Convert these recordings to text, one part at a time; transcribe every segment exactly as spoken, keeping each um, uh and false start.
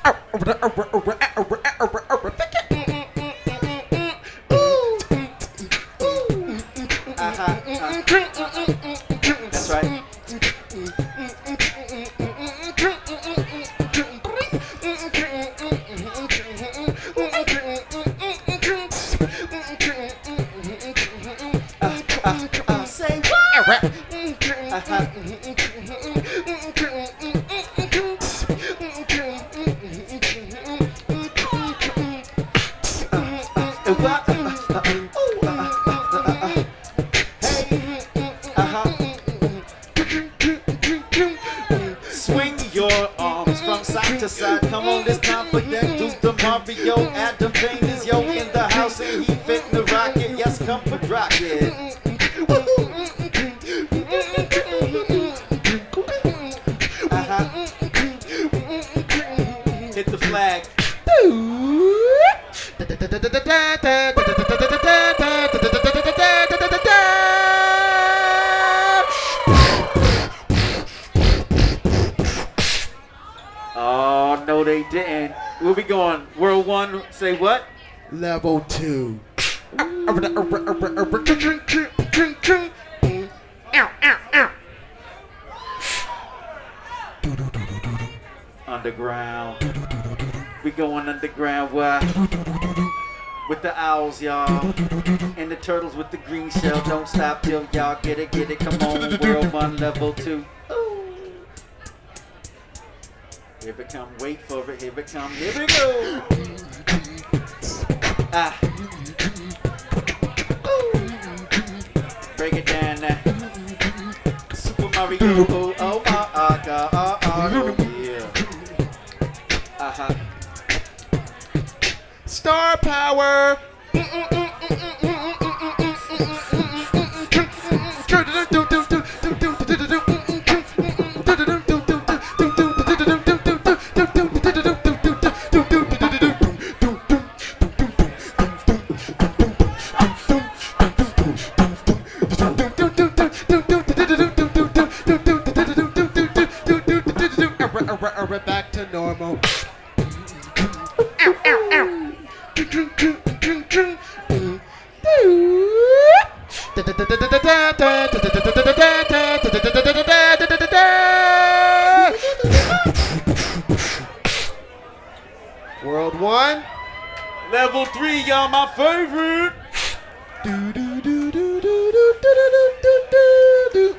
That's right. Say what? Uh-huh. Swing your arms from side to side. Come on, this time for that Duke the Mario. Adam Payne is yo in the house and he fitting the rocket. Yes, come for rocket. Uh-huh. Hit the flag. Oh, no, they didn't. We'll be going. World one, say what? Level two. Underground. We going underground. Why? With the owls, y'all. And the turtles with the green shell. Don't stop till y'all get it, get it. Come on, world one, level two. Here it come, wait for it, here it come, here we go. Ah. Break it down now. Super Mario, oh, oh my uh, God, oh, oh, yeah. Uh-huh. Star power. Back to normal. Ow, ow, ow. World one. Level three, y'all, my favorite. Do do do do do do do do do do.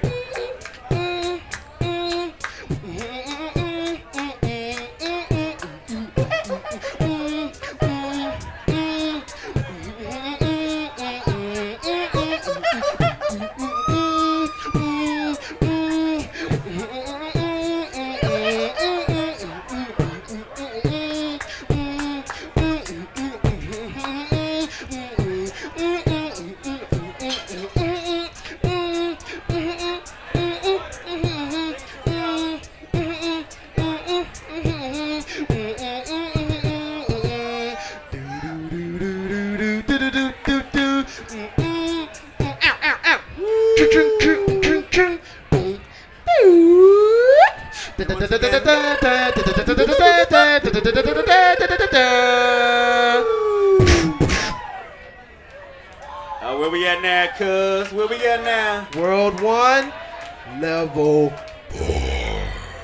Uh, where we at now, cuz? Where we at now? World one, level four.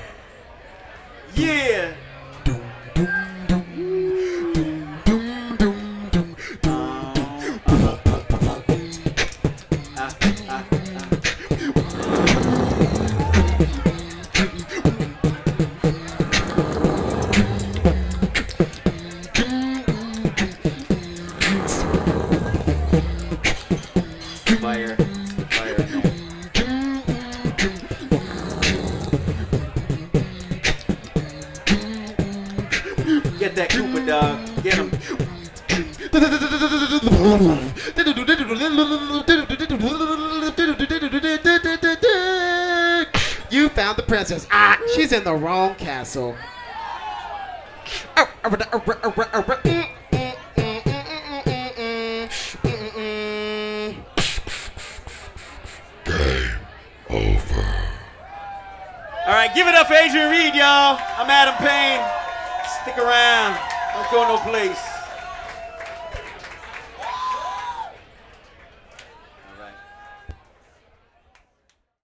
Yeah. Fire. Fire. Get that Cooper, dog. Get him. You found the princess. Ah, she's in the wrong castle. All right, give it up for Adrian Reed, y'all. I'm Adam Payne. Stick around. Don't go no place.